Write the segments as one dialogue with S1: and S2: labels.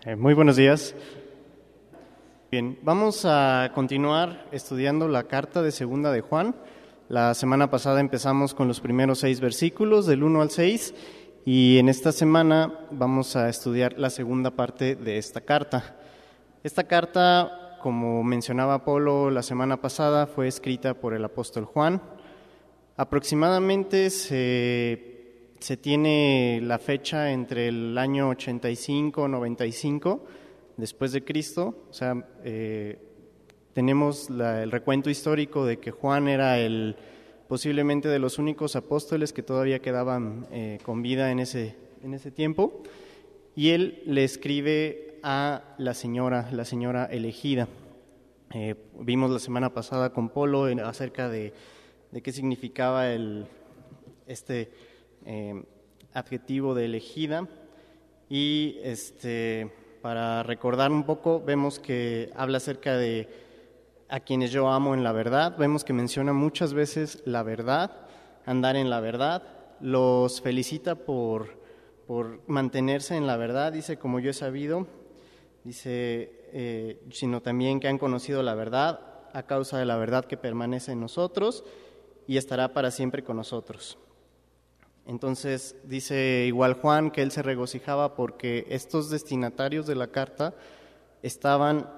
S1: Muy buenos días. Bien, vamos a continuar estudiando la carta de Segunda de Juan. La semana pasada empezamos con los primeros 6 versículos, del 1 al 6, y en esta semana vamos a estudiar la segunda parte de esta carta. Esta carta, como mencionaba Polo la semana pasada, fue escrita por el apóstol Juan. Aproximadamente se tiene la fecha entre el año 85-95 después de Cristo. O sea, tenemos el recuento histórico de que Juan era posiblemente de los únicos apóstoles que todavía quedaban con vida en ese tiempo, y él le escribe a la señora elegida. Vimos la semana pasada con Polo acerca de qué significaba adjetivo de elegida, y para recordar un poco, vemos que habla acerca de a quienes yo amo en la verdad. Vemos que menciona muchas veces la verdad, andar en la verdad. Los felicita por mantenerse en la verdad, dice, como yo he sabido, dice, sino también que han conocido la verdad a causa de la verdad que permanece en nosotros y estará para siempre con nosotros. Entonces dice igual Juan que él se regocijaba porque estos destinatarios de la carta estaban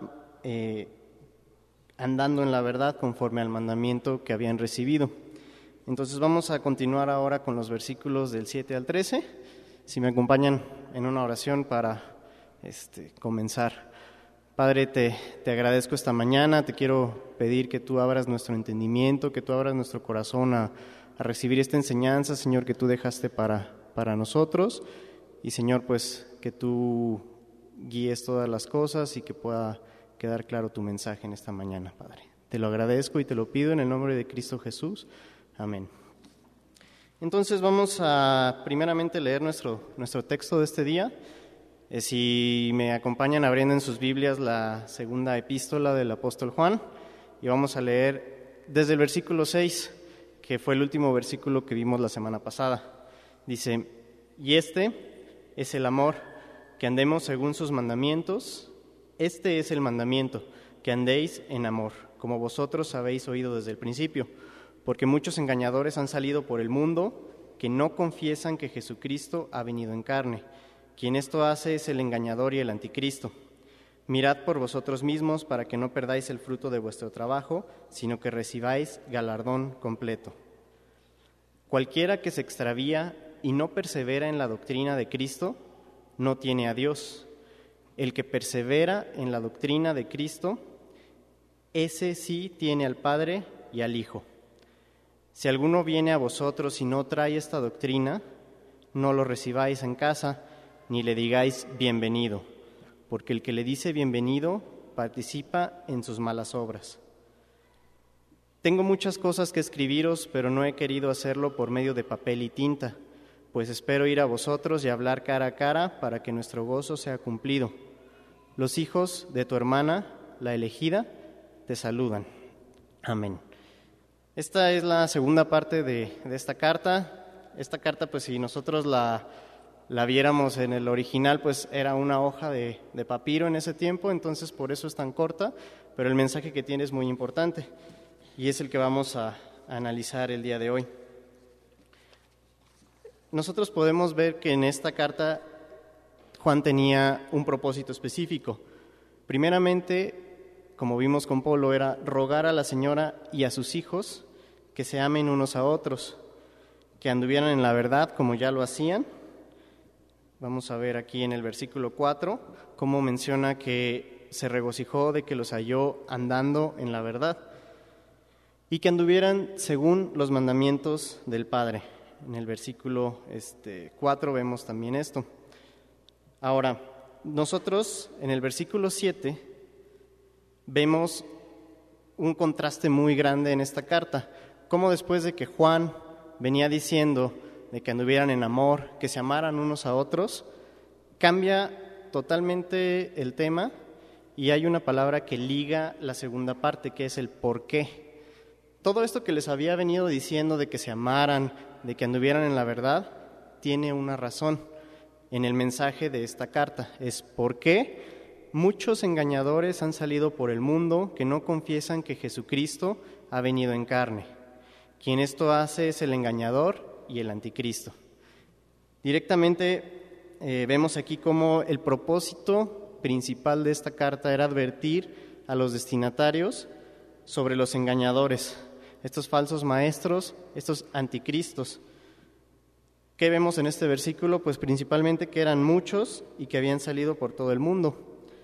S1: andando en la verdad conforme al mandamiento que habían recibido. Entonces vamos a continuar ahora con los versículos del 7 al 13. Si me acompañan en una oración para comenzar. Padre, te agradezco esta mañana, te quiero pedir que tú abras nuestro entendimiento, que tú abras nuestro corazón a recibir esta enseñanza, Señor, que tú dejaste para nosotros, y Señor, pues que tú guíes todas las cosas y que pueda quedar claro tu mensaje en esta mañana, Padre. Te lo agradezco y te lo pido en el nombre de Cristo Jesús. Amén. Entonces vamos a primeramente leer nuestro texto de este día. Si me acompañan abriendo en sus Biblias la segunda epístola del apóstol Juan, y vamos a leer desde el versículo 6, que fue el último versículo que vimos la semana pasada. Dice: y este es el amor, que andemos según sus mandamientos. Este es el mandamiento, que andéis en amor, como vosotros habéis oído desde el principio, porque muchos engañadores han salido por el mundo que no confiesan que Jesucristo ha venido en carne. Quien esto hace es el engañador y el anticristo. Mirad por vosotros mismos para que no perdáis el fruto de vuestro trabajo, sino que recibáis galardón completo. Cualquiera que se extravía y no persevera en la doctrina de Cristo, no tiene a Dios. El que persevera en la doctrina de Cristo, ese sí tiene al Padre y al Hijo. Si alguno viene a vosotros y no trae esta doctrina, no lo recibáis en casa, ni le digáis bienvenido, porque el que le dice bienvenido participa en sus malas obras. Tengo muchas cosas que escribiros, pero no he querido hacerlo por medio de papel y tinta, pues espero ir a vosotros y hablar cara a cara para que nuestro gozo sea cumplido. Los hijos de tu hermana, la elegida, te saludan. Amén. Esta es la segunda parte de esta carta. Esta carta, pues si nosotros la viéramos en el original, pues era una hoja de papiro en ese tiempo, entonces por eso es tan corta, pero el mensaje que tiene es muy importante y es el que vamos a analizar el día de hoy. Nosotros podemos ver que en esta carta Juan tenía un propósito específico. Primeramente, como vimos con Polo, era rogar a la señora y a sus hijos que se amen unos a otros, que anduvieran en la verdad como ya lo hacían. Vamos a ver aquí en el versículo 4 cómo menciona que se regocijó de que los halló andando en la verdad y que anduvieran según los mandamientos del Padre. En el versículo 4 vemos también esto. Ahora, nosotros en el versículo 7 vemos un contraste muy grande en esta carta, cómo después de que Juan venía diciendo de que anduvieran en amor, que se amaran unos a otros, cambia totalmente el tema y hay una palabra que liga la segunda parte, que es el por qué. Todo esto que les había venido diciendo de que se amaran, de que anduvieran en la verdad, tiene una razón. en el mensaje de esta carta. Es ¿por qué muchos engañadores han salido por el mundo que no confiesan que Jesucristo ha venido en carne? Quien esto hace es el engañador y el anticristo. Directamente vemos aquí cómo el propósito principal de esta carta era advertir a los destinatarios sobre los engañadores, estos falsos maestros, estos anticristos. ¿Qué vemos en este versículo? Pues principalmente que eran muchos y que habían salido por todo el mundo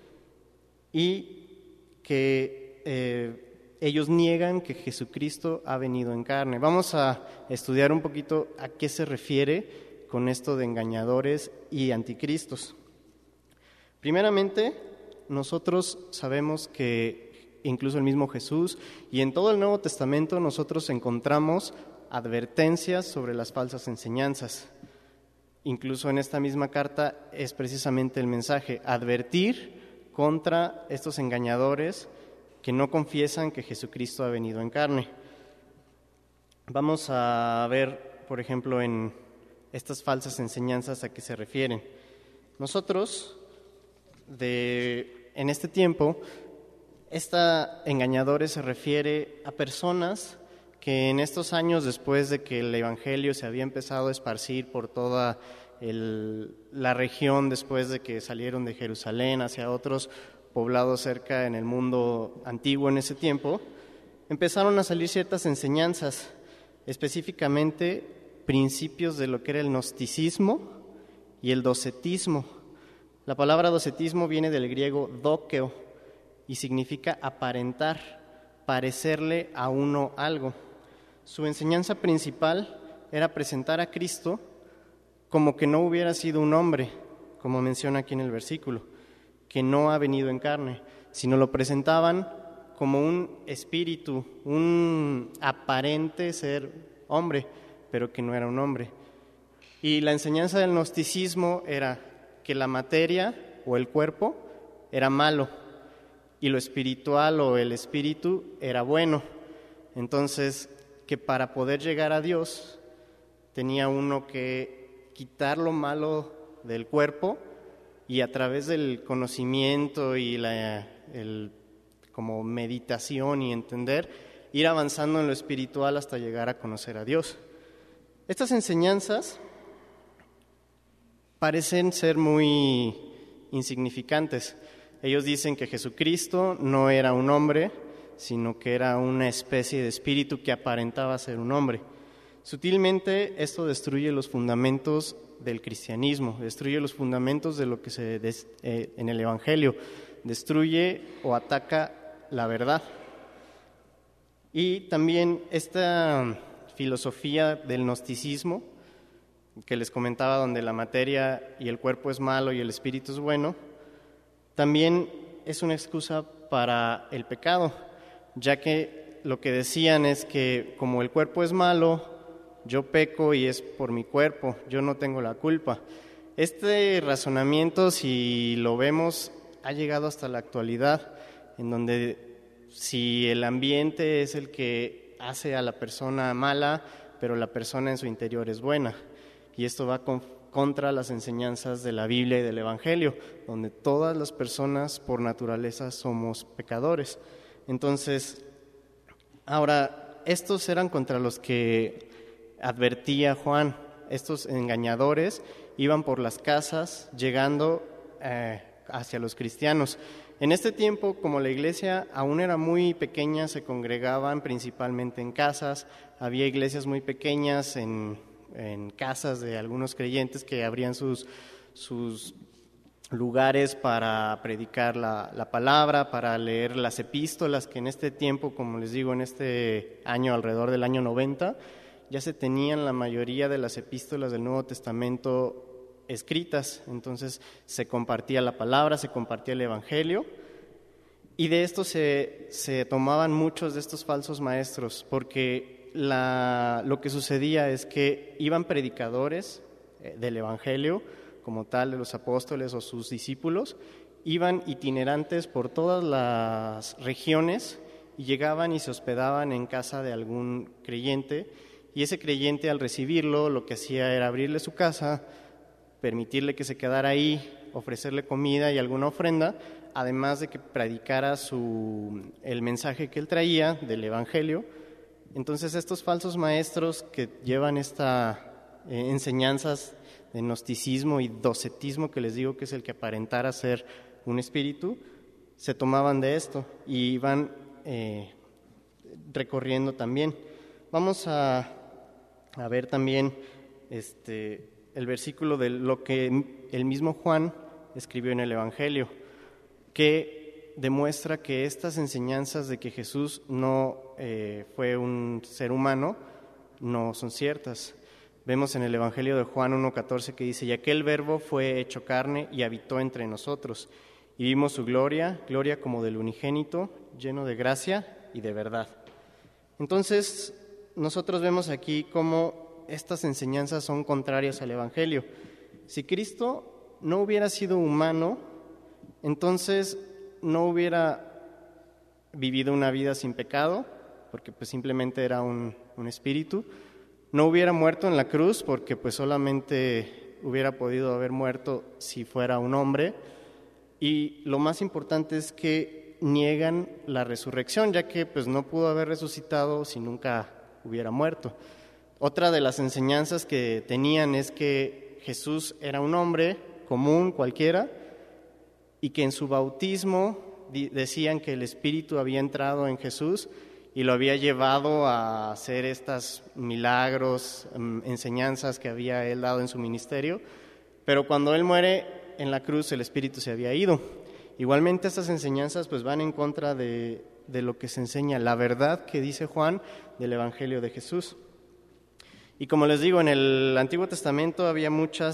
S1: y que ellos niegan que Jesucristo ha venido en carne. Vamos a estudiar un poquito a qué se refiere con esto de engañadores y anticristos. Primeramente, nosotros sabemos que incluso el mismo Jesús y en todo el Nuevo Testamento nosotros encontramos advertencias sobre las falsas enseñanzas. Incluso en esta misma carta es precisamente el mensaje, advertir contra estos engañadores que no confiesan que Jesucristo ha venido en carne. Vamos a ver, por ejemplo, en estas falsas enseñanzas a qué se refieren. Nosotros, en este tiempo, esta engañadores se refiere a personas que en estos años, después de que el Evangelio se había empezado a esparcir por toda la región, después de que salieron de Jerusalén hacia otros poblados cerca en el mundo antiguo en ese tiempo, empezaron a salir ciertas enseñanzas, específicamente principios de lo que era el gnosticismo y el docetismo. La palabra docetismo viene del griego dokeo y significa aparentar, parecerle a uno algo. Su enseñanza principal era presentar a Cristo como que no hubiera sido un hombre, como menciona aquí en el versículo, que no ha venido en carne, sino lo presentaban como un espíritu, un aparente ser hombre, pero que no era un hombre. Y la enseñanza del gnosticismo era que la materia o el cuerpo era malo y lo espiritual o el espíritu era bueno. Entonces, que para poder llegar a Dios tenía uno que quitar lo malo del cuerpo y a través del conocimiento y como meditación y entender, ir avanzando en lo espiritual hasta llegar a conocer a Dios. Estas enseñanzas parecen ser muy insignificantes. Ellos dicen que Jesucristo no era un hombre, sino que era una especie de espíritu que aparentaba ser un hombre. Sutilmente esto destruye los fundamentos del cristianismo, destruye los fundamentos de lo que en el Evangelio, destruye o ataca la verdad. Y también esta filosofía del gnosticismo, que les comentaba, donde la materia y el cuerpo es malo y el espíritu es bueno, también es una excusa para el pecado, ya que lo que decían es que como el cuerpo es malo, yo peco y es por mi cuerpo, yo no tengo la culpa. Este razonamiento, si lo vemos, ha llegado hasta la actualidad, en donde si el ambiente es el que hace a la persona mala, pero la persona en su interior es buena. Y esto va contra las enseñanzas de la Biblia y del Evangelio, donde todas las personas por naturaleza somos pecadores. Entonces, ahora, estos eran contra los que advertía Juan. Estos engañadores iban por las casas llegando hacia los cristianos. En este tiempo, como la iglesia aún era muy pequeña, se congregaban principalmente en casas. Había iglesias muy pequeñas en casas de algunos creyentes que abrían sus lugares para predicar la palabra, para leer las epístolas, que en este tiempo, como les digo, en este año, alrededor del año 90, ya se tenían la mayoría de las epístolas del Nuevo Testamento escritas. Entonces se compartía la palabra, se compartía el Evangelio, y de esto se tomaban muchos de estos falsos maestros, porque lo que sucedía es que iban predicadores del Evangelio, como tal, de los apóstoles o sus discípulos, iban itinerantes por todas las regiones y llegaban y se hospedaban en casa de algún creyente, y ese creyente, al recibirlo, lo que hacía era abrirle su casa, permitirle que se quedara ahí, ofrecerle comida y alguna ofrenda, además de que predicara el mensaje que él traía del Evangelio. Entonces estos falsos maestros que llevan estas enseñanzas de gnosticismo y docetismo, que les digo que es el que aparentara ser un espíritu, se tomaban de esto y iban recorriendo también. Vamos a ver también el versículo de lo que el mismo Juan escribió en el Evangelio, que demuestra que estas enseñanzas de que Jesús no fue un ser humano no son ciertas. Vemos en el Evangelio de Juan 1:14 que dice: y aquel verbo fue hecho carne y habitó entre nosotros, y vimos su gloria, gloria como del unigénito, lleno de gracia y de verdad. Entonces, nosotros vemos aquí cómo estas enseñanzas son contrarias al Evangelio. Si Cristo no hubiera sido humano, entonces no hubiera vivido una vida sin pecado, porque pues simplemente era un espíritu. No hubiera muerto en la cruz, porque pues solamente hubiera podido haber muerto si fuera un hombre. Y lo más importante es que niegan la resurrección, ya que pues no pudo haber resucitado si nunca hubiera muerto. Otra de las enseñanzas que tenían es que Jesús era un hombre común, cualquiera, y que en su bautismo decían que el Espíritu había entrado en Jesús y lo había llevado a hacer estos milagros, enseñanzas que había él dado en su ministerio, pero cuando él muere en la cruz el Espíritu se había ido. Igualmente estas enseñanzas pues van en contra de lo que se enseña, la verdad que dice Juan del Evangelio de Jesús. Y como les digo, en el Antiguo Testamento había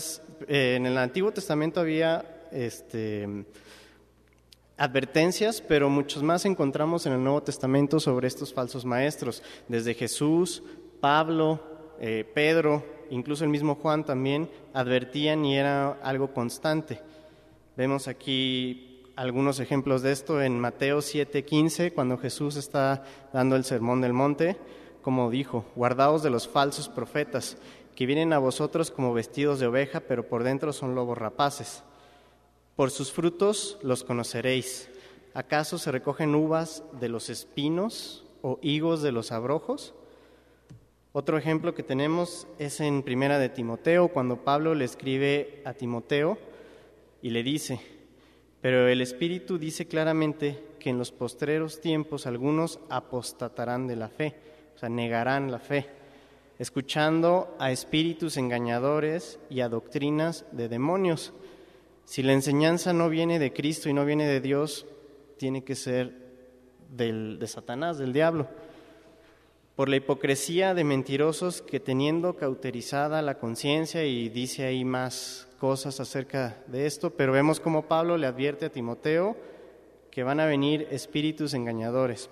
S1: advertencias, pero muchos más encontramos en el Nuevo Testamento sobre estos falsos maestros, desde Jesús, Pablo, Pedro, incluso el mismo Juan también advertían y era algo constante. Vemos aquí algunos ejemplos de esto en Mateo 7:15, cuando Jesús está dando el Sermón del Monte, como dijo: guardaos de los falsos profetas, que vienen a vosotros como vestidos de oveja, pero por dentro son lobos rapaces. Por sus frutos los conoceréis. ¿Acaso se recogen uvas de los espinos o higos de los abrojos? Otro ejemplo que tenemos es en Primera de Timoteo, cuando Pablo le escribe a Timoteo y le dice: pero el Espíritu dice claramente que en los postreros tiempos algunos apostatarán de la fe, o sea, negarán la fe, escuchando a espíritus engañadores y a doctrinas de demonios. Si la enseñanza no viene de Cristo y no viene de Dios, tiene que ser de Satanás, del diablo. Por la hipocresía de mentirosos que, teniendo cauterizada la conciencia, y dice ahí más cosas acerca de esto, pero vemos cómo Pablo le advierte a Timoteo que van a venir espíritus engañadores.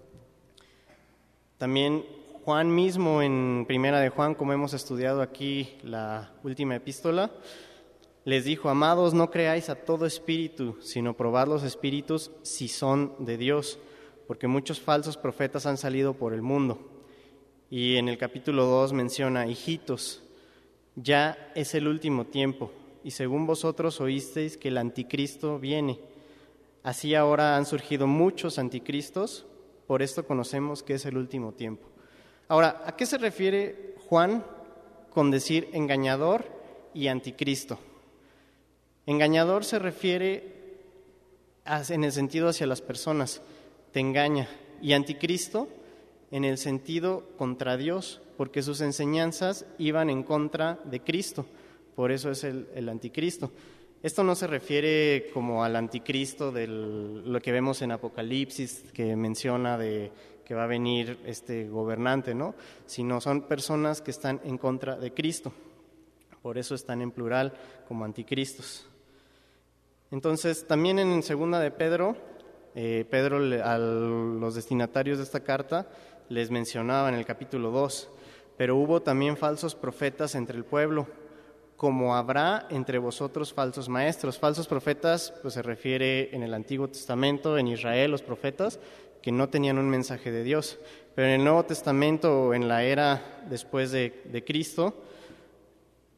S1: También Juan mismo, en Primera de Juan, como hemos estudiado aquí la última epístola, les dijo: amados, no creáis a todo espíritu, sino probad los espíritus si son de Dios, porque muchos falsos profetas han salido por el mundo. Y en el capítulo 2 menciona: hijitos, ya es el último tiempo, y según vosotros oísteis que el anticristo viene. Así ahora han surgido muchos anticristos, por esto conocemos que es el último tiempo. Ahora, ¿a qué se refiere Juan con decir engañador y anticristo? Engañador se refiere en el sentido hacia las personas, te engaña, y anticristo en el sentido contra Dios, porque sus enseñanzas iban en contra de Cristo, por eso es el anticristo. Esto no se refiere como al anticristo de lo que vemos en Apocalipsis, que menciona de que va a venir este gobernante, ¿no? Sino son personas que están en contra de Cristo, por eso están en plural como anticristos. Entonces, también en segunda de Pedro, a los destinatarios de esta carta les mencionaba en el capítulo 2, pero hubo también falsos profetas entre el pueblo, como habrá entre vosotros falsos maestros. Falsos profetas, pues se refiere en el Antiguo Testamento, en Israel, los profetas, que no tenían un mensaje de Dios. Pero en el Nuevo Testamento, o en la era después de Cristo,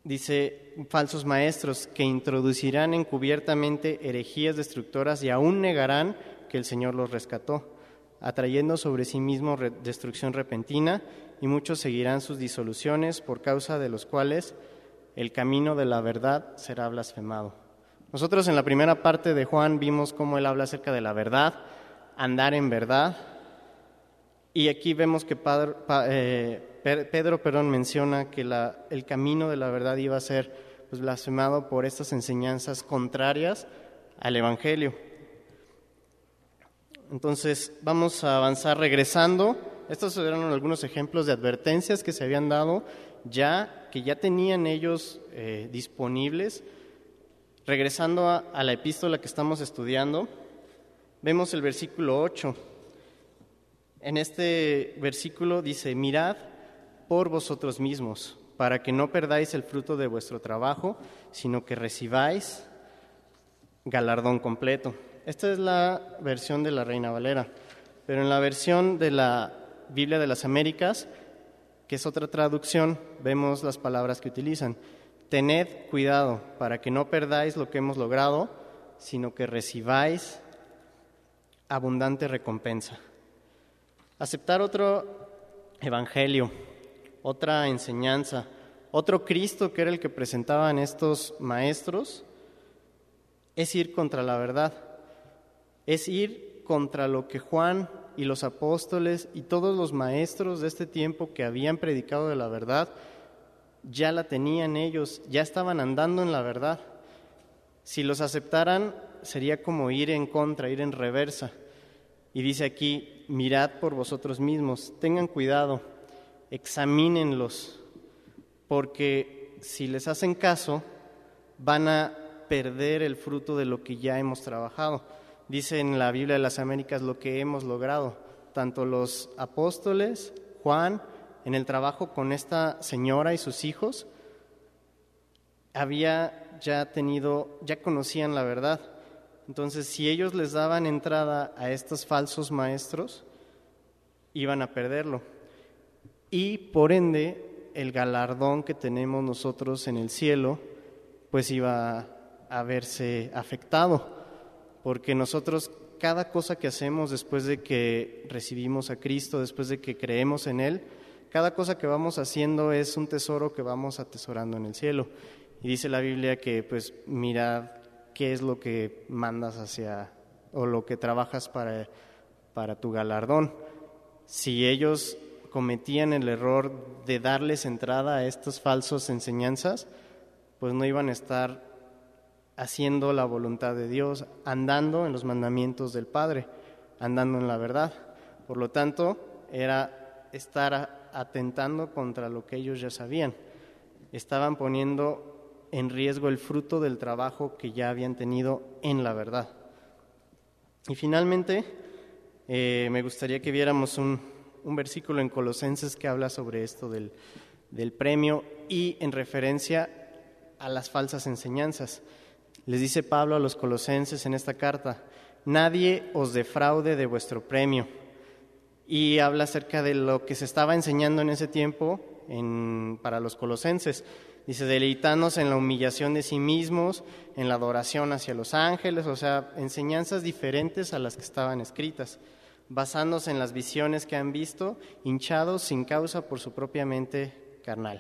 S1: Dice, falsos maestros que introducirán encubiertamente herejías destructoras y aún negarán que el Señor los rescató, atrayendo sobre sí mismos destrucción repentina, y muchos seguirán sus disoluciones, por causa de los cuales el camino de la verdad será blasfemado. Nosotros en la primera parte de Juan vimos cómo él habla acerca de la verdad, andar en verdad, y aquí vemos que Pedro menciona que el camino de la verdad iba a ser pues, blasfemado por estas enseñanzas contrarias al Evangelio. Entonces vamos a avanzar regresando. Estos eran algunos ejemplos de advertencias que se habían dado que ya tenían ellos disponibles. Regresando a la epístola que estamos estudiando, vemos el versículo 8. En este versículo dice, mirad por vosotros mismos, para que no perdáis el fruto de vuestro trabajo, sino que recibáis galardón completo. Esta es la versión de la Reina Valera, pero en la versión de la Biblia de las Américas, que es otra traducción, vemos las palabras que utilizan. Tened cuidado para que no perdáis lo que hemos logrado, sino que recibáis abundante recompensa. Aceptar otro evangelio, otra enseñanza, otro Cristo que era el que presentaban estos maestros, es ir contra la verdad, es ir contra lo que Juan y los apóstoles y todos los maestros de este tiempo que habían predicado de la verdad, ya la tenían ellos, ya estaban andando en la verdad. Si los aceptaran, sería como ir en contra, ir en reversa. Y dice aquí, mirad por vosotros mismos, tengan cuidado, examínenlos, porque si les hacen caso, van a perder el fruto de lo que ya hemos trabajado. Dice en la Biblia de las Américas lo que hemos logrado, tanto los apóstoles, Juan, en el trabajo con esta señora y sus hijos, ya conocían la verdad. Entonces, si ellos les daban entrada a estos falsos maestros, iban a perderlo. Y, por ende, el galardón que tenemos nosotros en el cielo, pues iba a verse afectado. Porque nosotros, cada cosa que hacemos después de que recibimos a Cristo, después de que creemos en Él, cada cosa que vamos haciendo es un tesoro que vamos atesorando en el cielo. Y dice la Biblia que, pues, mirad qué es lo que mandas o lo que trabajas para tu galardón. Si ellos cometían el error de darles entrada a estas falsas enseñanzas, pues no iban a estar haciendo la voluntad de Dios, andando en los mandamientos del Padre, andando en la verdad. Por lo tanto, era estar atentando contra lo que ellos ya sabían. Estaban poniendo en riesgo el fruto del trabajo que ya habían tenido en la verdad. Y finalmente, me gustaría que viéramos un versículo en Colosenses que habla sobre esto del premio y en referencia a las falsas enseñanzas. Les dice Pablo a los colosenses en esta carta, nadie os defraude de vuestro premio. Y habla acerca de lo que se estaba enseñando en ese tiempo para los colosenses. Dice, deleitanos en la humillación de sí mismos, en la adoración hacia los ángeles, o sea, enseñanzas diferentes a las que estaban escritas, basándose en las visiones que han visto, hinchados sin causa por su propia mente carnal.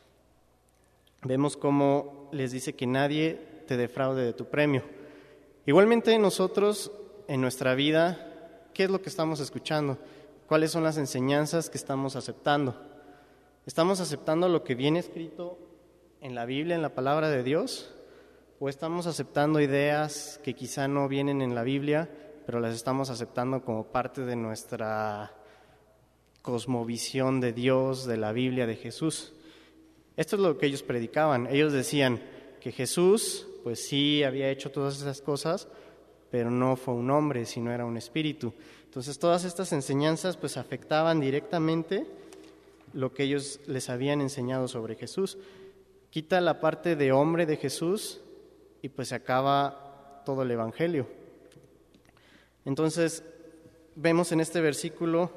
S1: Vemos cómo les dice que nadie te defraude de tu premio. Igualmente nosotros, en nuestra vida, ¿qué es lo que estamos escuchando? ¿Cuáles son las enseñanzas que estamos aceptando? ¿Estamos aceptando lo que viene escrito en la Biblia, en la palabra de Dios? ¿O estamos aceptando ideas que quizá no vienen en la Biblia, pero las estamos aceptando como parte de nuestra cosmovisión de Dios, de la Biblia, de Jesús? Esto es lo que ellos predicaban. Ellos decían que Jesús, pues sí, había hecho todas esas cosas, pero no fue un hombre, sino era un espíritu. Entonces, todas estas enseñanzas pues afectaban directamente lo que ellos les habían enseñado sobre Jesús. Quita la parte de hombre de Jesús y pues se acaba todo el Evangelio. Entonces, vemos en este versículo,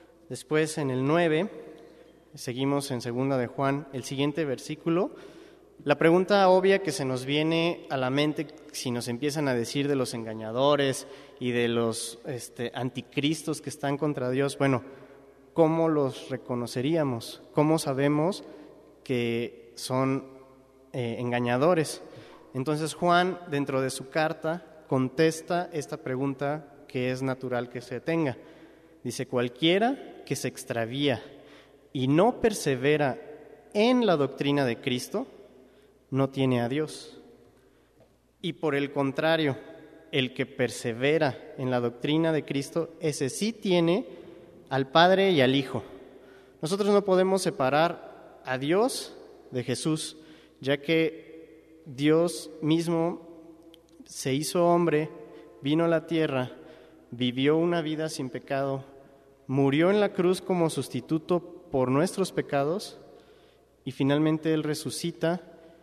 S1: después en el 9, seguimos en 2 de Juan, el siguiente versículo, La pregunta obvia que se nos viene a la mente si nos empiezan a decir de los engañadores y de los anticristos que están contra Dios, bueno, ¿cómo los reconoceríamos? ¿Cómo sabemos que son engañadores? Entonces Juan, dentro de su carta, contesta esta pregunta que es natural que se tenga. Dice, cualquiera que se extravía y no persevera en la doctrina de Cristo, no tiene a Dios. Y por el contrario, el que persevera en la doctrina de Cristo, ese sí tiene al Padre y al Hijo. Nosotros no podemos separar a Dios de Jesús, ya que Dios mismo se hizo hombre, vino a la tierra, vivió una vida sin pecado, murió en la cruz como sustituto por nuestros pecados y finalmente Él resucita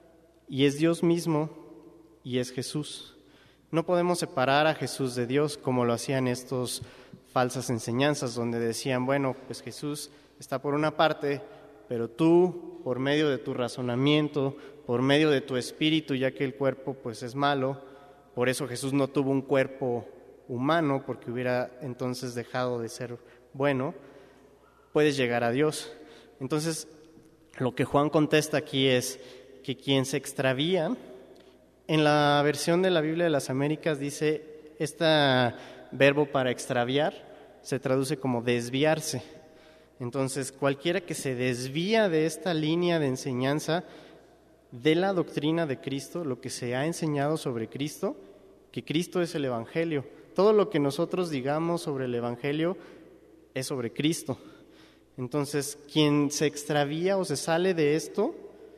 S1: y es Dios mismo y es Jesús. No podemos separar a Jesús de Dios como lo hacían estos falsas enseñanzas donde decían, bueno, pues Jesús está por una parte, pero tú, por medio de tu razonamiento, por medio de tu espíritu, ya que el cuerpo pues es malo, por eso Jesús no tuvo un cuerpo humano, porque hubiera entonces dejado de ser bueno, puedes llegar a Dios. Entonces, lo que Juan contesta aquí es que quien se extravía, en la versión de la Biblia de las Américas dice, este verbo para extraviar se traduce como desviarse. Entonces, cualquiera que se desvía de esta línea de enseñanza de la doctrina de Cristo, lo que se ha enseñado sobre Cristo, que Cristo es el Evangelio. Todo lo que nosotros digamos sobre el Evangelio es sobre Cristo. Entonces, quien se extravía o se sale de esto,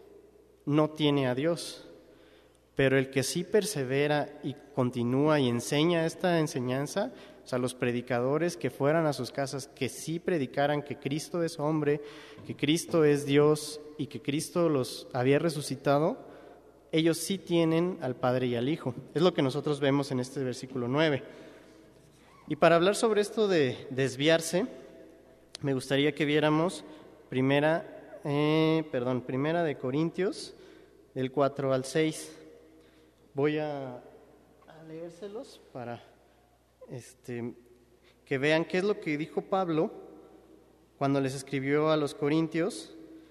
S1: no tiene a Dios. Pero el que sí persevera y continúa y enseña esta enseñanza, o sea, los predicadores que fueran a sus casas, que sí predicaran que Cristo es hombre, que Cristo es Dios y que Cristo los había resucitado, ellos sí tienen al Padre y al Hijo. Es lo que nosotros vemos en este versículo 9. Y para hablar sobre esto de desviarse, me gustaría que viéramos primera de Corintios, del 4 al 6. Voy a leérselos para que vean qué es lo que dijo Pablo cuando les escribió a los Corintios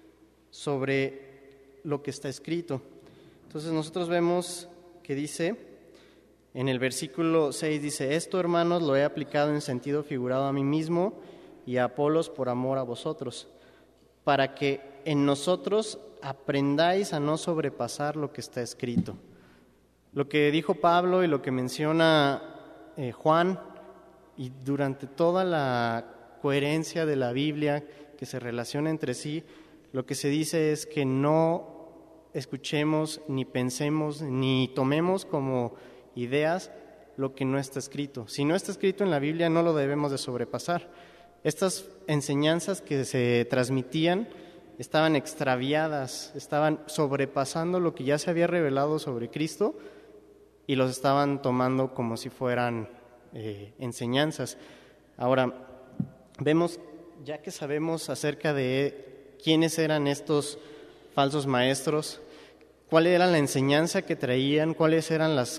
S1: sobre lo que está escrito. Entonces nosotros vemos que dice, en el versículo 6 dice, esto, hermanos, lo he aplicado en sentido figurado a mí mismo y a Apolos por amor a vosotros, para que en nosotros aprendáis a no sobrepasar lo que está escrito. Lo que dijo Pablo y lo que menciona Juan, y durante toda la coherencia de la Biblia que se relaciona entre sí, lo que se dice es que no escuchemos, ni pensemos, ni tomemos como ideas lo que no está escrito. Si no está escrito en la Biblia, no lo debemos de sobrepasar. Estas enseñanzas que se transmitían estaban extraviadas, estaban sobrepasando lo que ya se había revelado sobre Cristo y los estaban tomando como si fueran enseñanzas. Ahora, vemos, ya que sabemos acerca de quiénes eran estos falsos maestros, cuál era la enseñanza que traían, cuáles eran las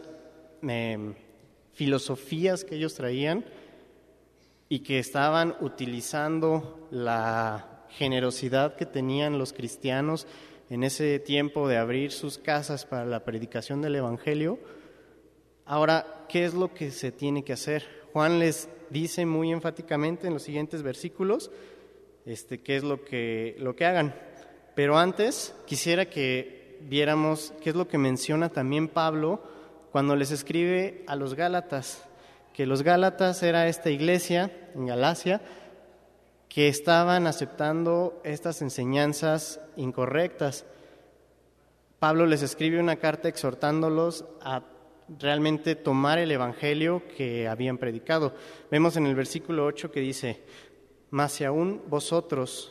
S1: filosofías que ellos traían y que estaban utilizando la generosidad que tenían los cristianos en ese tiempo de abrir sus casas para la predicación del Evangelio. Ahora, ¿qué es lo que se tiene que hacer? Juan les dice muy enfáticamente en los siguientes versículos qué es lo que hagan. Pero antes quisiera que viéramos qué es lo que menciona también Pablo cuando les escribe a los Gálatas, que los Gálatas era esta iglesia en Galacia que estaban aceptando estas enseñanzas incorrectas. Pablo les escribe una carta exhortándolos a realmente tomar el evangelio que habían predicado. Vemos en el versículo 8 que dice, mas si aún nosotros,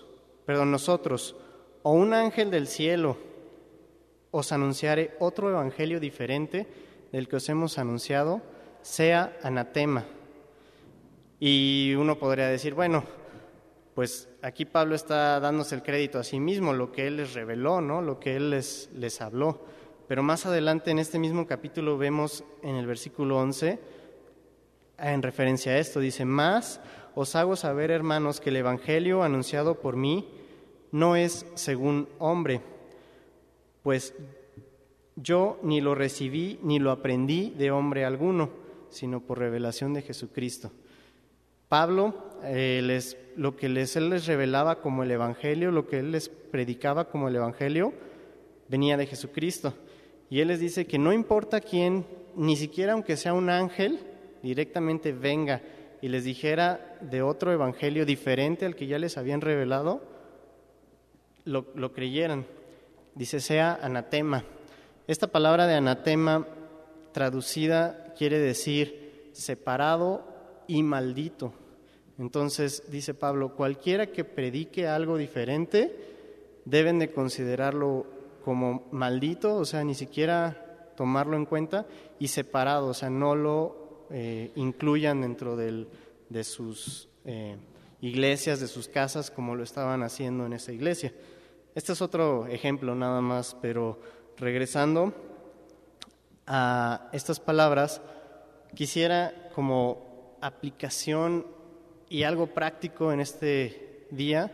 S1: o un ángel del cielo os anunciare otro evangelio diferente del que os hemos anunciado, sea anatema. Y uno podría decir, bueno, pues aquí Pablo está dándose el crédito a sí mismo, lo que él les reveló, ¿no? Lo que él les habló. Pero más adelante en este mismo capítulo vemos en el versículo 11, en referencia a esto, dice: «Mas os hago saber, hermanos, que el evangelio anunciado por mí no es según hombre, pues yo ni lo recibí ni lo aprendí de hombre alguno, sino por revelación de Jesucristo». Pablo, lo que él les revelaba como el evangelio, lo que él les predicaba como el evangelio, venía de Jesucristo. Y él les dice que no importa quién, ni siquiera aunque sea un ángel, directamente venga y les dijera de otro evangelio diferente al que ya les habían revelado, lo creyeran. Dice: sea anatema. Esta palabra de anatema traducida quiere decir separado y maldito. Entonces, dice Pablo, cualquiera que predique algo diferente deben de considerarlo como maldito, o sea, ni siquiera tomarlo en cuenta, y separado, o sea, no lo incluyan dentro de sus iglesias, de sus casas, como lo estaban haciendo en esa iglesia. Este es otro ejemplo nada más, pero regresando a estas palabras, quisiera como aplicación y algo práctico en este día.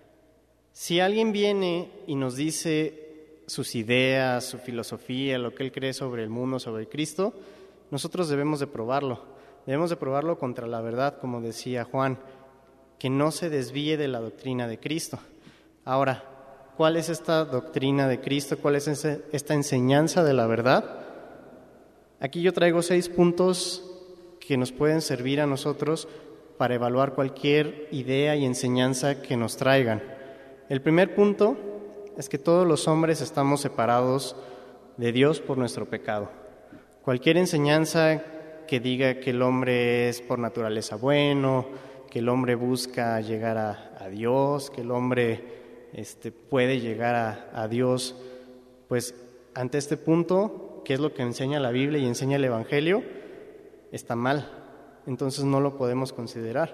S1: Si alguien viene y nos dice sus ideas, su filosofía, lo que él cree sobre el mundo, sobre Cristo, nosotros debemos de probarlo. Debemos de probarlo contra la verdad, como decía Juan, que no se desvíe de la doctrina de Cristo. Ahora, ¿cuál es esta doctrina de Cristo? ¿Cuál es esta enseñanza de la verdad? Aquí yo traigo 6 puntos que nos pueden servir a nosotros para evaluar cualquier idea y enseñanza que nos traigan. El primer punto es que todos los hombres estamos separados de Dios por nuestro pecado. Cualquier enseñanza que diga que el hombre es por naturaleza bueno, que el hombre busca llegar a Dios, que el hombre puede llegar a Dios, pues ante este punto, que es lo que enseña la Biblia y enseña el Evangelio, está mal. Entonces no lo podemos considerar.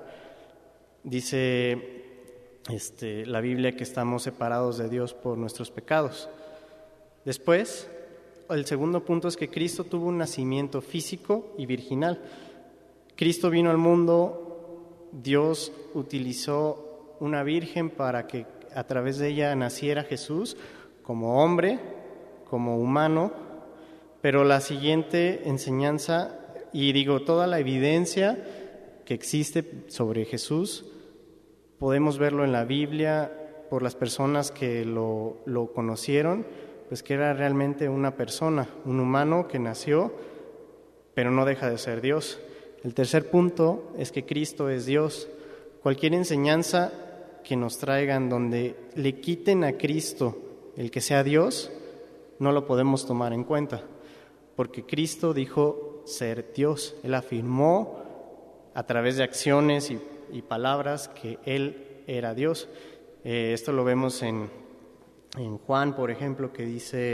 S1: Dice la Biblia que estamos separados de Dios por nuestros pecados. Después, el segundo punto es que Cristo tuvo un nacimiento físico y virginal. Cristo vino al mundo, Dios utilizó una virgen para que a través de ella naciera Jesús como hombre, como humano, pero la siguiente enseñanza, y digo, toda la evidencia que existe sobre Jesús, podemos verlo en la Biblia por las personas que lo conocieron, pues que era realmente una persona, un humano que nació, pero no deja de ser Dios. El tercer punto es que Cristo es Dios. Cualquier enseñanza que nos traigan donde le quiten a Cristo el que sea Dios, no lo podemos tomar en cuenta, porque Cristo dijo ser Dios. Él afirmó a través de acciones y palabras que Él era Dios. Esto lo vemos en Juan, por ejemplo, que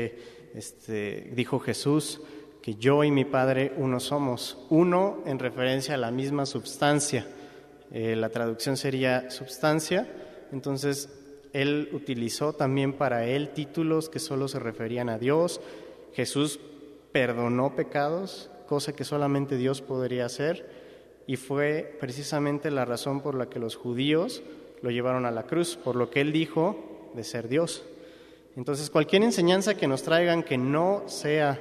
S1: dijo Jesús que yo y mi Padre uno somos. Uno en referencia a la misma substancia. La traducción sería substancia. Entonces, Él utilizó también para Él títulos que solo se referían a Dios. Jesús perdonó pecados, cosa que solamente Dios podría hacer, y fue precisamente la razón por la que los judíos lo llevaron a la cruz, por lo que Él dijo de ser Dios. Entonces, cualquier enseñanza que nos traigan que no sea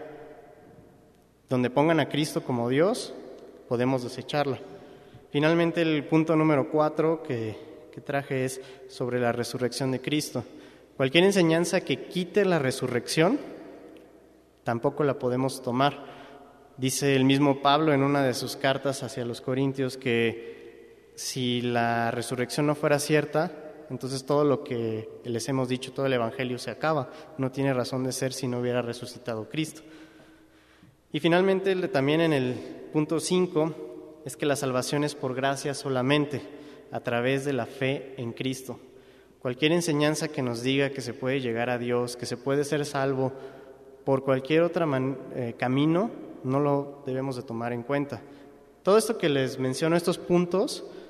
S1: donde pongan a Cristo como Dios, podemos desecharla. Finalmente, el punto número 4 que traje es sobre la resurrección de Cristo. Cualquier enseñanza que quite la resurrección, tampoco la podemos tomar. Dice el mismo Pablo en una de sus cartas hacia los Corintios que si la resurrección no fuera cierta, entonces todo lo que les hemos dicho, todo el Evangelio se acaba. No tiene razón de ser si no hubiera resucitado Cristo. Y finalmente, también en el punto 5, es que la salvación es por gracia solamente, a través de la fe en Cristo. Cualquier enseñanza que nos diga que se puede llegar a Dios, que se puede ser salvo por cualquier otro camino, no lo debemos de tomar en cuenta. Todo esto que les menciono, estos puntos,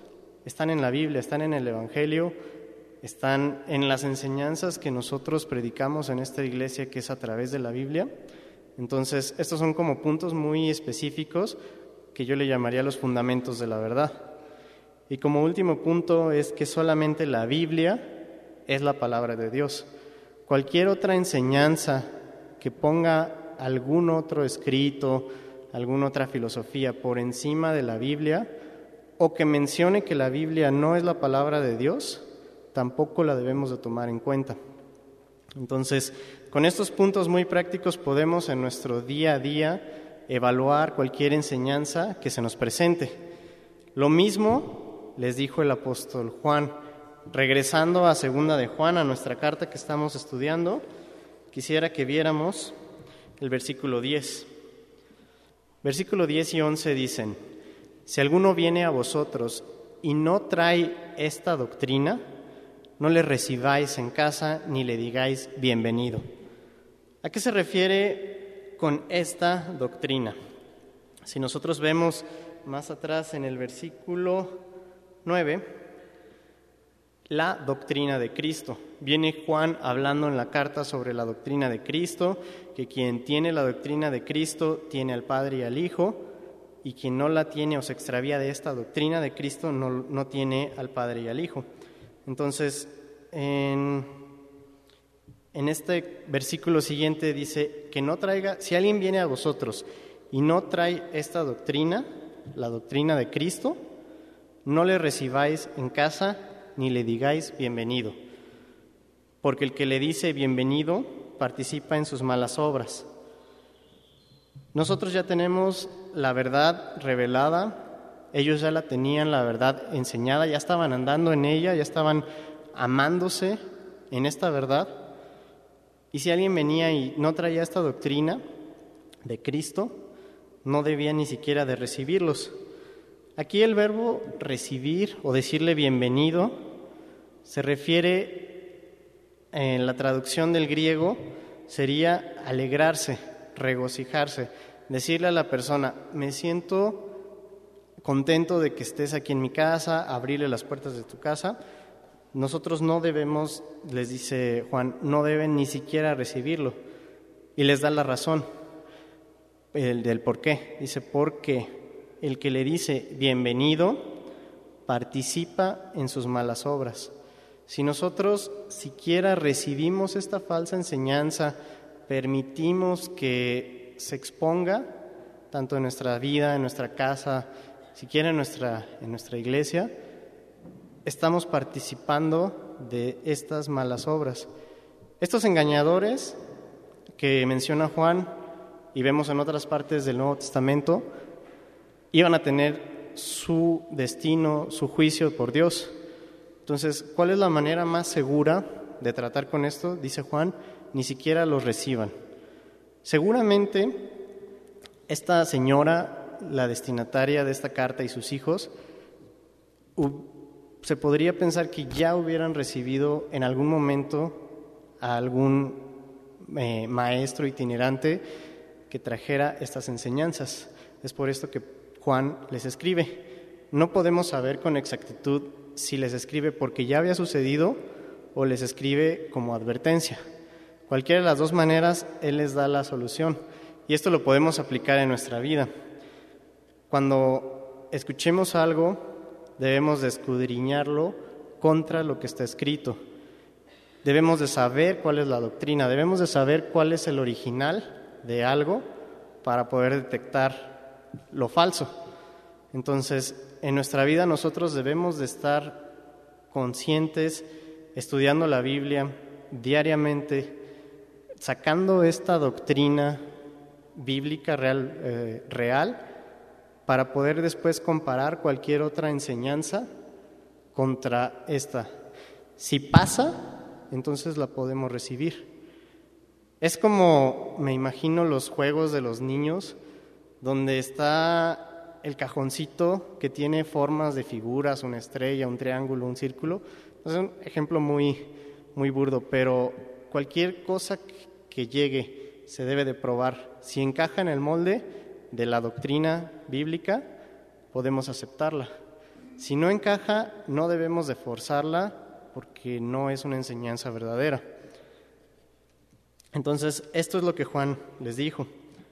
S1: están en la Biblia, están en el Evangelio, están en las enseñanzas que nosotros predicamos en esta iglesia, que es a través de la Biblia. Entonces, estos son como puntos muy específicos que yo le llamaría los fundamentos de la verdad. Y como último punto es que solamente la Biblia es la palabra de Dios. Cualquier otra enseñanza que ponga algún otro escrito, alguna otra filosofía por encima de la Biblia, o que mencione que la Biblia no es la palabra de Dios, tampoco la debemos de tomar en cuenta. Entonces, con estos puntos muy prácticos podemos en nuestro día a día evaluar cualquier enseñanza que se nos presente. Lo mismo les dijo el apóstol Juan. Regresando a 2 de Juan, a nuestra carta que estamos estudiando, quisiera que viéramos el versículo 10. Versículo 10 y 11 dicen: si alguno viene a vosotros y no trae esta doctrina, no le recibáis en casa ni le digáis bienvenido. ¿A qué se refiere con esta doctrina? Si nosotros vemos más atrás en el versículo 9, la doctrina de Cristo. Viene Juan hablando en la carta sobre la doctrina de Cristo, que quien tiene la doctrina de Cristo tiene al Padre y al Hijo, y quien no la tiene o se extravía de esta doctrina de Cristo no tiene al Padre y al Hijo. Entonces, en este versículo siguiente dice que no traiga, si alguien viene a vosotros y no trae esta doctrina, la doctrina de Cristo, no le recibáis en casa ni le digáis bienvenido, porque el que le dice bienvenido participa en sus malas obras. Nosotros ya tenemos la verdad revelada, ellos ya la tenían la verdad enseñada, ya estaban andando en ella, ya estaban amándose en esta verdad. Y si alguien venía y no traía esta doctrina de Cristo, no debía ni siquiera de recibirlos. Aquí el verbo recibir o decirle bienvenido se refiere, en la traducción del griego, sería alegrarse, regocijarse, decirle a la persona: me siento contento de que estés aquí en mi casa, abrirle las puertas de tu casa. Nosotros no debemos, les dice Juan, no deben ni siquiera recibirlo. Y les da la razón del por qué. Dice: porque el que le dice bienvenido participa en sus malas obras. Si nosotros siquiera recibimos esta falsa enseñanza, permitimos que se exponga, tanto en nuestra vida, en nuestra casa, siquiera en nuestra iglesia, estamos participando de estas malas obras. Estos engañadores que menciona Juan y vemos en otras partes del Nuevo Testamento, iban a tener su destino, su juicio por Dios. Entonces, ¿cuál es la manera más segura de tratar con esto? Dice Juan: ni siquiera los reciban. Seguramente esta señora, la destinataria de esta carta, y sus hijos, se podría pensar que ya hubieran recibido en algún momento a algún maestro itinerante que trajera estas enseñanzas. Es por esto que Juan les escribe. No podemos saber con exactitud si les escribe porque ya había sucedido o les escribe como advertencia. Cualquiera de las dos maneras, Él les da la solución. Y esto lo podemos aplicar en nuestra vida. Cuando escuchemos algo, debemos de escudriñarlo contra lo que está escrito. Debemos de saber cuál es la doctrina, debemos de saber cuál es el original de algo para poder detectar lo falso. Entonces, en nuestra vida nosotros debemos de estar conscientes, estudiando la Biblia diariamente, sacando esta doctrina bíblica real para poder después comparar cualquier otra enseñanza contra esta. Si pasa, entonces la podemos recibir. Es como, me imagino, los juegos de los niños, donde está el cajoncito que tiene formas de figuras, una estrella, un triángulo, un círculo. Es un ejemplo muy, muy burdo, pero cualquier cosa que llegue se debe de probar. Si encaja en el molde de la doctrina bíblica, podemos aceptarla. si no encaja, no debemos de forzarla porque no es una enseñanza verdadera. Entonces, esto es lo que Juan les dijo.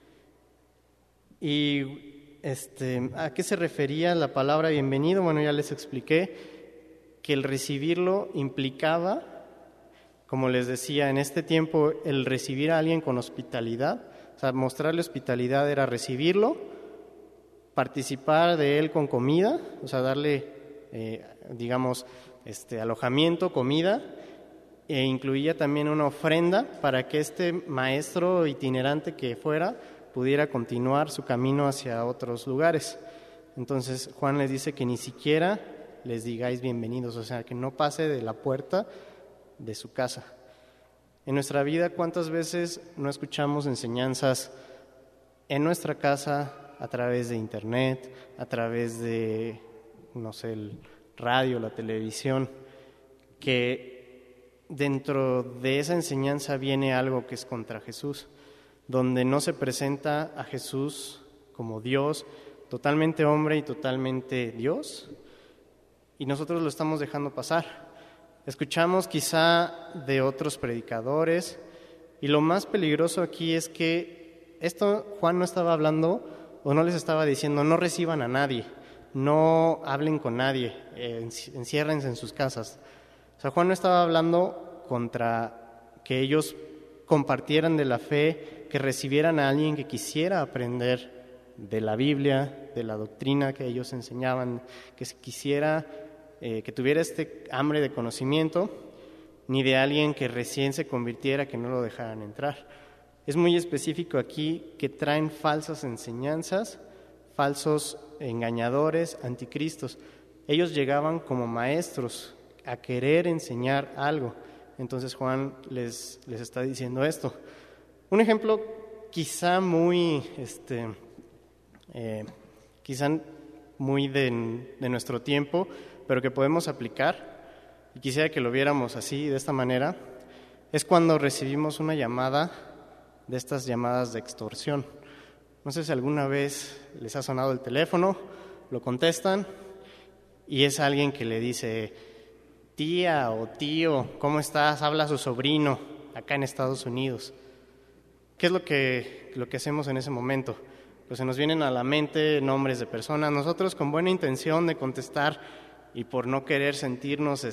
S1: Y ¿a qué se refería la palabra bienvenido? Bueno, ya les expliqué que el recibirlo implicaba, como les decía, en este tiempo el recibir a alguien con hospitalidad, o sea, mostrarle hospitalidad era recibirlo, participar de él con comida, o sea, darle, alojamiento, comida, e incluía también una ofrenda para que este maestro itinerante que fuera pudiera continuar su camino hacia otros lugares. Entonces Juan les dice que ni siquiera les digáis bienvenidos, o sea, que no pase de la puerta de su casa. En nuestra vida, ¿cuántas veces no escuchamos enseñanzas en nuestra casa a través de internet, a través de, el radio, la televisión, que dentro de esa enseñanza viene algo que es contra Jesús, donde no se presenta a Jesús como Dios, totalmente hombre y totalmente Dios, y nosotros lo estamos dejando pasar? Escuchamos quizá de otros predicadores, y lo más peligroso aquí es que esto Juan no estaba hablando o no les estaba diciendo no reciban a nadie, no hablen con nadie, enciérrense en sus casas. O sea, Juan no estaba hablando contra que ellos compartieran de la fe, que recibieran a alguien que quisiera aprender de la Biblia, de la doctrina que ellos enseñaban, que quisiera, que tuviera este hambre de conocimiento, ni de alguien que recién se convirtiera, que no lo dejaran entrar. Es muy específico aquí que traen falsas enseñanzas, falsos engañadores, anticristos. Ellos llegaban como maestros a querer enseñar algo. Entonces Juan les está diciendo esto. Un ejemplo quizá muy, de nuestro tiempo, pero que podemos aplicar, y quisiera que lo viéramos así, de esta manera, es cuando recibimos una llamada de estas llamadas de extorsión. No sé si alguna vez les ha sonado el teléfono, lo contestan y es alguien que le dice: tía o tío, ¿cómo estás? Habla su sobrino acá en Estados Unidos. ¿Qué es lo que hacemos en ese momento? Pues se nos vienen a la mente nombres de personas. Nosotros, con buena intención de contestar y por no querer sentirnos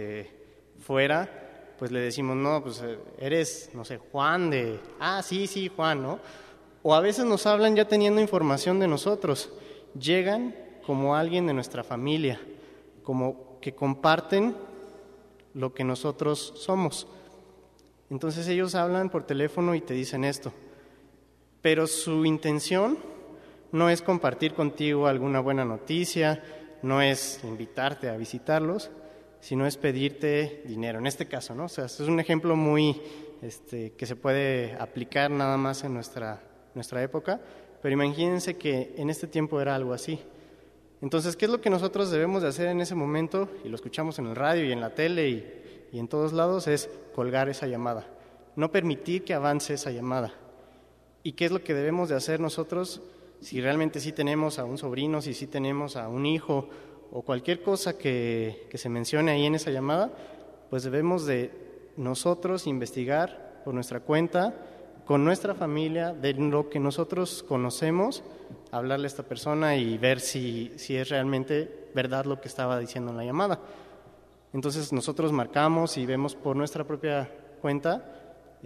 S1: fuera, pues le decimos: no, pues eres, Juan de... sí, Juan, ¿no? O a veces nos hablan ya teniendo información de nosotros. Llegan como alguien de nuestra familia, como que comparten lo que nosotros somos. Entonces ellos hablan por teléfono y te dicen esto. Pero su intención no es compartir contigo alguna buena noticia, no es invitarte a visitarlos, sino es pedirte dinero, en este caso, ¿no? O sea, es un ejemplo muy que se puede aplicar nada más en nuestra época, pero imagínense que en este tiempo era algo así. Entonces, ¿qué es lo que nosotros debemos de hacer en ese momento? Y lo escuchamos en el radio y en la tele y en todos lados, es colgar esa llamada, no permitir que avance esa llamada. ¿Y qué es lo que debemos de hacer nosotros? Si realmente sí tenemos a un sobrino, si sí tenemos a un hijo o cualquier cosa que se mencione ahí en esa llamada, pues debemos de nosotros investigar por nuestra cuenta, con nuestra familia, de lo que nosotros conocemos, hablarle a esta persona y ver si es realmente verdad lo que estaba diciendo en la llamada. Entonces nosotros marcamos y vemos por nuestra propia cuenta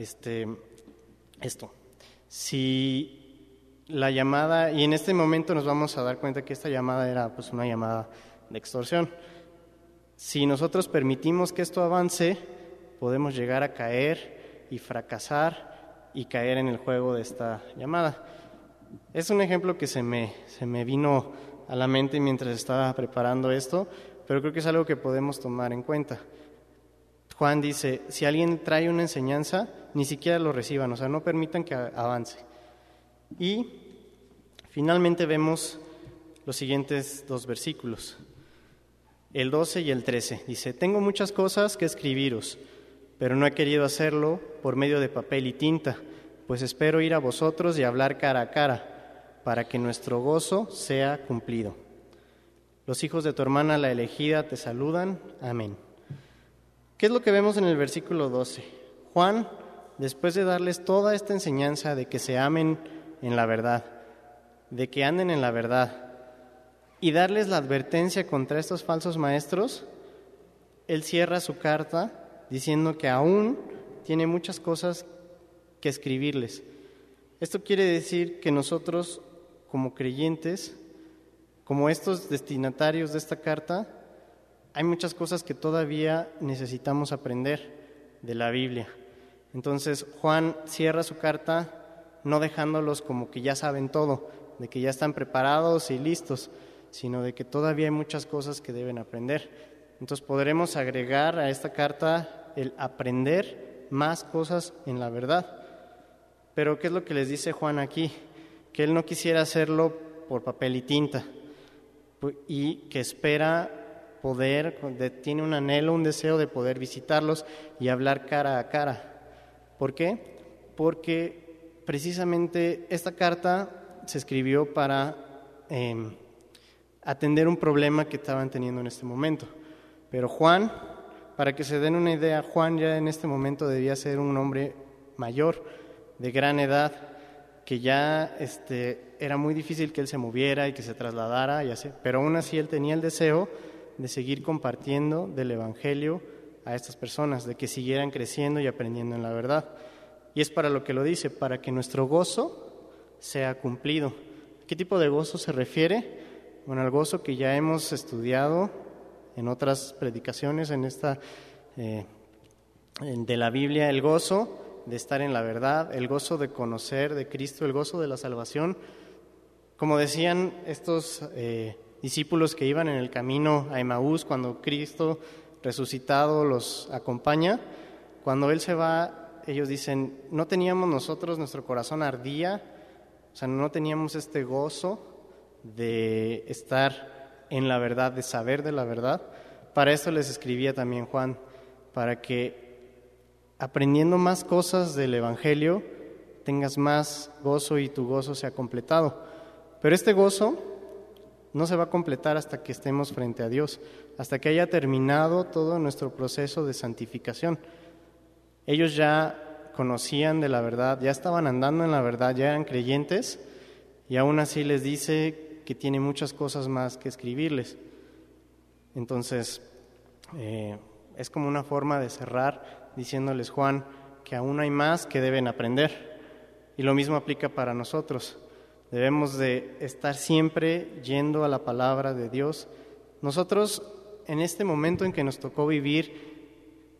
S1: esto. Si la llamada, y en este momento nos vamos a dar cuenta que esta llamada era pues una llamada de extorsión. Si nosotros permitimos que esto avance, podemos llegar a caer y fracasar y caer en el juego de esta llamada. Es un ejemplo que se me vino a la mente mientras estaba preparando esto, pero creo que es algo que podemos tomar en cuenta. Juan dice: si alguien trae una enseñanza, ni siquiera lo reciban, o sea, no permitan que avance. Y finalmente vemos los siguientes 2 versículos, el 12 y el 13. Dice: tengo muchas cosas que escribiros, pero no he querido hacerlo por medio de papel y tinta, pues espero ir a vosotros y hablar cara a cara, para que nuestro gozo sea cumplido. Los hijos de tu hermana, la elegida, te saludan. Amén. ¿Qué es lo que vemos en el versículo 12? Juan, después de darles toda esta enseñanza de que se amen en la verdad, de que anden en la verdad, y darles la advertencia contra estos falsos maestros, él cierra su carta diciendo que aún tiene muchas cosas que escribirles. Esto quiere decir que nosotros, como creyentes, como estos destinatarios de esta carta, hay muchas cosas que todavía necesitamos aprender de la Biblia. Entonces, Juan cierra su carta no dejándolos como que ya saben todo, de que ya están preparados y listos, sino de que todavía hay muchas cosas que deben aprender. Entonces podremos agregar a esta carta el aprender más cosas en la verdad. Pero ¿qué es lo que les dice Juan aquí? Que él no quisiera hacerlo por papel y tinta y que espera poder, tiene un anhelo, un deseo de poder visitarlos y hablar cara a cara. ¿Por qué? Porque precisamente esta carta se escribió para atender un problema que estaban teniendo en este momento. Pero Juan, para que se den una idea, Juan ya en este momento debía ser un hombre mayor, de gran edad, que ya era muy difícil que él se moviera y que se trasladara, y así, pero aún así él tenía el deseo de seguir compartiendo del Evangelio a estas personas, de que siguieran creciendo y aprendiendo en la verdad. Y es para lo que lo dice, para que nuestro gozo sea cumplido. ¿Qué tipo de gozo se refiere? Bueno, el gozo que ya hemos estudiado en otras predicaciones en esta de la Biblia, el gozo de estar en la verdad, el gozo de conocer de Cristo, el gozo de la salvación. Como decían estos discípulos que iban en el camino a Emaús cuando Cristo resucitado los acompaña, cuando Él se va, ellos dicen, no teníamos nosotros, nuestro corazón ardía, o sea, no teníamos este gozo de estar en la verdad, de saber de la verdad. Para esto les escribía también Juan, para que aprendiendo más cosas del Evangelio tengas más gozo y tu gozo sea completado. Pero este gozo no se va a completar hasta que estemos frente a Dios, hasta que haya terminado todo nuestro proceso de santificación. Ellos ya conocían de la verdad, ya estaban andando en la verdad, ya eran creyentes, y aún así les dice que tiene muchas cosas más que escribirles. Entonces, es como una forma de cerrar diciéndoles Juan que aún hay más que deben aprender. Y lo mismo aplica para nosotros. Debemos de estar siempre yendo a la palabra de Dios. Nosotros, en este momento en que nos tocó vivir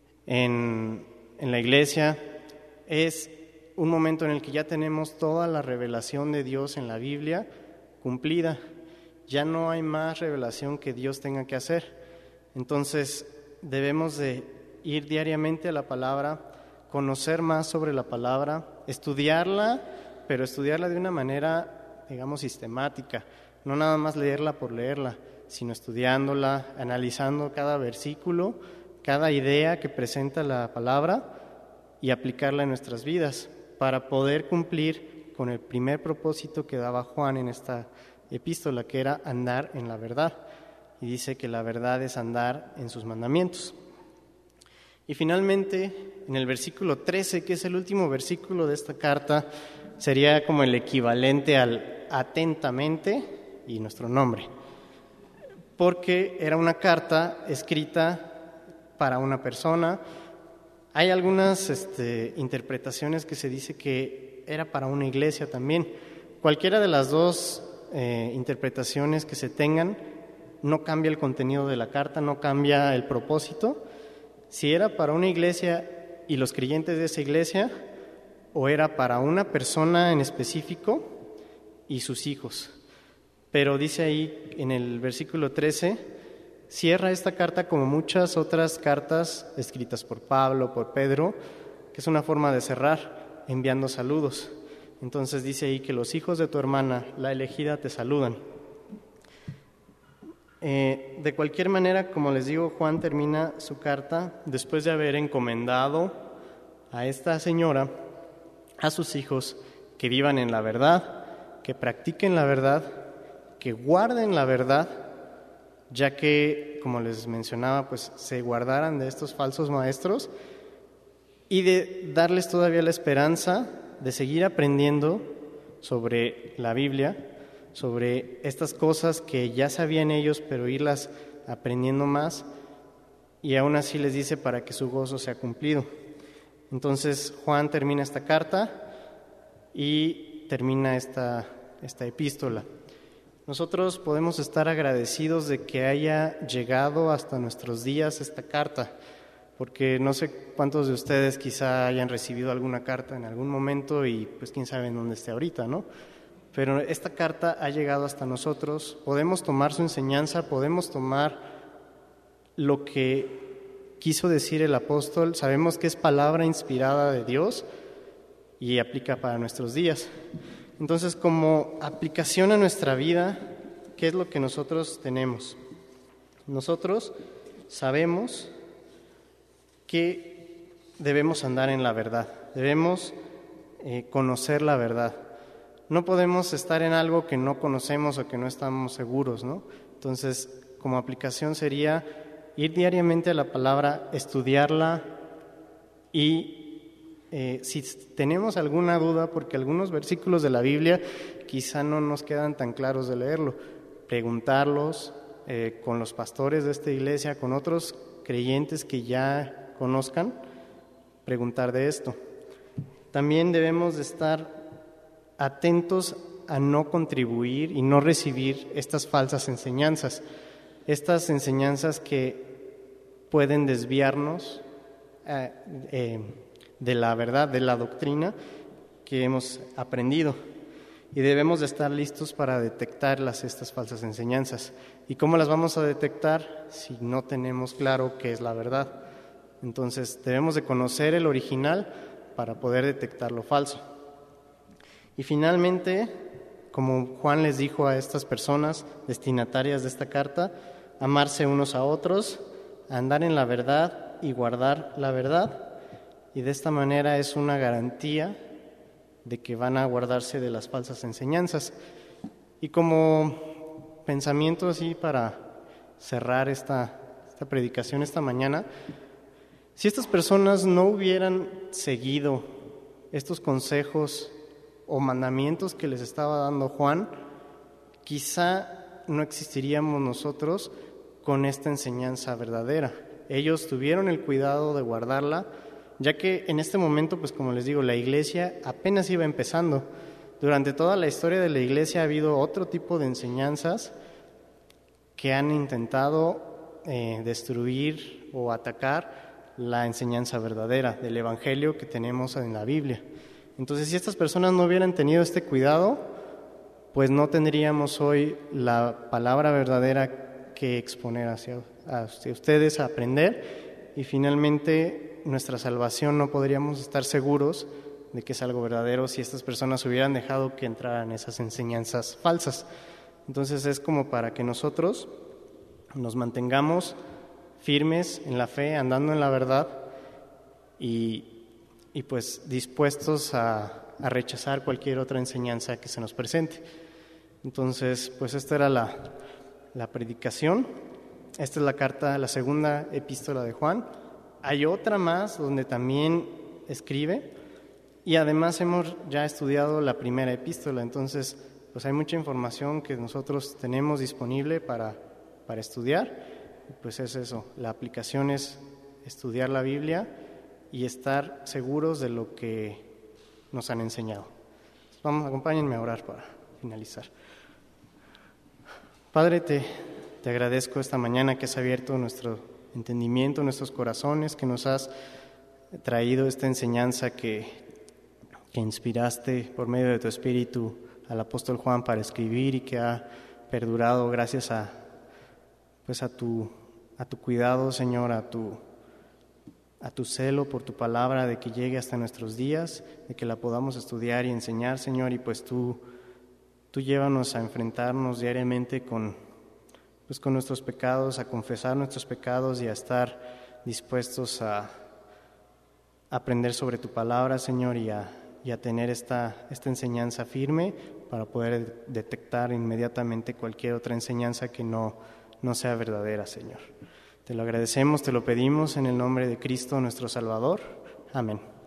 S1: en la iglesia, es un momento en el que ya tenemos toda la revelación de Dios en la Biblia cumplida. Ya no hay más revelación que Dios tenga que hacer. Entonces, debemos de ir diariamente a la palabra, conocer más sobre la palabra, estudiarla, pero estudiarla de una manera, digamos, sistemática, no nada más leerla por leerla, sino estudiándola, analizando cada versículo, cada idea que presenta la palabra y aplicarla en nuestras vidas para poder cumplir con el primer propósito que daba Juan en esta epístola, que era andar en la verdad. Y dice que la verdad es andar en sus mandamientos. Y finalmente, en el versículo 13, que es el último versículo de esta carta, sería como el equivalente al atentamente y nuestro nombre, porque era una carta escrita para una persona. Hay algunas interpretaciones que se dice que era para una iglesia también. Cualquiera de las dos interpretaciones que se tengan no cambia el contenido de la carta, no cambia el propósito. Si era para una iglesia y los creyentes de esa iglesia, o era para una persona en específico y sus hijos. Pero dice ahí en el versículo 13, cierra esta carta como muchas otras cartas escritas por Pablo, por Pedro, que es una forma de cerrar, enviando saludos. Entonces dice ahí que los hijos de tu hermana, la elegida, te saludan. De cualquier manera, como les digo, Juan termina su carta después de haber encomendado a esta señora, a sus hijos, que vivan en la verdad, que practiquen la verdad, que guarden la verdad ya que, como les mencionaba, pues se guardaran de estos falsos maestros y de darles todavía la esperanza de seguir aprendiendo sobre la Biblia, sobre estas cosas que ya sabían ellos, pero irlas aprendiendo más, y aún así les dice para que su gozo sea cumplido. Entonces Juan termina esta carta y termina esta epístola. Nosotros podemos estar agradecidos de que haya llegado hasta nuestros días esta carta, porque no sé cuántos de ustedes quizá hayan recibido alguna carta en algún momento y pues quién sabe en dónde esté ahorita, ¿no? Pero esta carta ha llegado hasta nosotros, podemos tomar su enseñanza, podemos tomar lo que quiso decir el apóstol, sabemos que es palabra inspirada de Dios y aplica para nuestros días. Entonces, como aplicación a nuestra vida, ¿qué es lo que nosotros tenemos? Nosotros sabemos que debemos andar en la verdad, debemos conocer la verdad. No podemos estar en algo que no conocemos o que no estamos seguros, ¿no? Entonces, como aplicación sería ir diariamente a la palabra, estudiarla y si tenemos alguna duda, porque algunos versículos de la Biblia quizá no nos quedan tan claros de leerlo, preguntarlos con los pastores de esta iglesia, con otros creyentes que ya conozcan, preguntar de esto. También debemos de estar atentos a no contribuir y no recibir estas falsas enseñanzas, estas enseñanzas que pueden desviarnos de la verdad, de la doctrina que hemos aprendido. Y debemos de estar listos para detectar estas falsas enseñanzas. ¿Y cómo las vamos a detectar si no tenemos claro qué es la verdad? Entonces debemos de conocer el original para poder detectar lo falso. Y finalmente, como Juan les dijo a estas personas destinatarias de esta carta, amarse unos a otros, andar en la verdad y guardar la verdad. Y de esta manera es una garantía de que van a guardarse de las falsas enseñanzas. Y como pensamiento así para cerrar esta predicación esta mañana, si estas personas no hubieran seguido estos consejos o mandamientos que les estaba dando Juan, quizá no existiríamos nosotros con esta enseñanza verdadera. Ellos tuvieron el cuidado de guardarla, ya que en este momento, pues como les digo, la iglesia apenas iba empezando. Durante toda la historia de la iglesia ha habido otro tipo de enseñanzas que han intentado destruir o atacar la enseñanza verdadera del evangelio que tenemos en la Biblia. Entonces, si estas personas no hubieran tenido este cuidado, pues no tendríamos hoy la palabra verdadera que exponer hacia ustedes a aprender, y finalmente nuestra salvación no podríamos estar seguros de que es algo verdadero si estas personas hubieran dejado que entraran esas enseñanzas falsas. Entonces es como para que nosotros nos mantengamos firmes en la fe, andando en la verdad y pues dispuestos a rechazar cualquier otra enseñanza que se nos presente. Entonces, pues esta era la predicación. Esta es la carta, la segunda epístola de Juan. Hay otra más donde también escribe, y además hemos ya estudiado la primera epístola. Entonces, pues hay mucha información que nosotros tenemos disponible para estudiar. Pues es eso, la aplicación es estudiar la Biblia y estar seguros de lo que nos han enseñado. Vamos, acompáñenme a orar para finalizar. Padre, te agradezco esta mañana que has abierto nuestro entendimiento, nuestros corazones, que nos has traído esta enseñanza que inspiraste por medio de tu Espíritu al apóstol Juan para escribir, y que ha perdurado gracias a tu cuidado, Señor, a tu celo por tu palabra, de que llegue hasta nuestros días, de que la podamos estudiar y enseñar, Señor, y pues tú llévanos a enfrentarnos diariamente con nuestros pecados, a confesar nuestros pecados y a estar dispuestos a aprender sobre tu palabra, Señor, y a tener esta enseñanza firme para poder detectar inmediatamente cualquier otra enseñanza que no no sea verdadera, Señor. Te lo agradecemos, te lo pedimos en el nombre de Cristo nuestro Salvador. Amén.